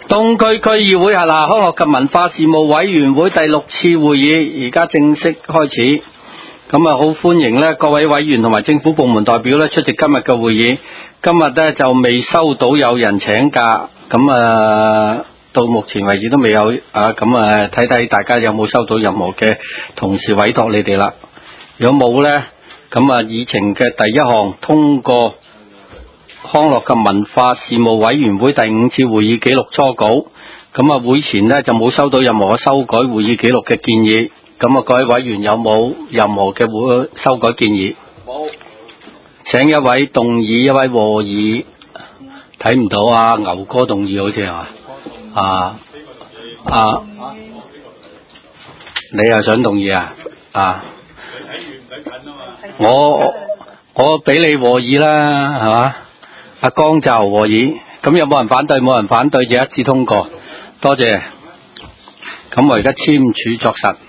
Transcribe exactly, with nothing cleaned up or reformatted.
東區區議會轄下康樂及文化事務委員會第六次會議而家正式開始，咁啊好歡迎咧各位委員同埋政府部門代表咧出席今日嘅會議。今日咧就未收到有人請假，咁啊到目前為止都未有啊，咁啊睇睇大家有冇收到任何嘅同事委託你哋啦。如果冇咧，咁啊議程嘅第一項通過康樂及文化事務委員會第五次會議記錄初稿，咁啊會前呢就冇收到任何修改會議記錄嘅建議，咁啊各位委員有冇任何嘅會修改建議？冇。請一位動議，一位和議，睇唔到啊，牛哥動議好似係嘛？啊啊，你又想動議啊？啊，我我俾你和議啦，係嘛？阿江就和議，咁有冇人反對？冇人反對就一致通過，多謝。咁我而家簽署作實。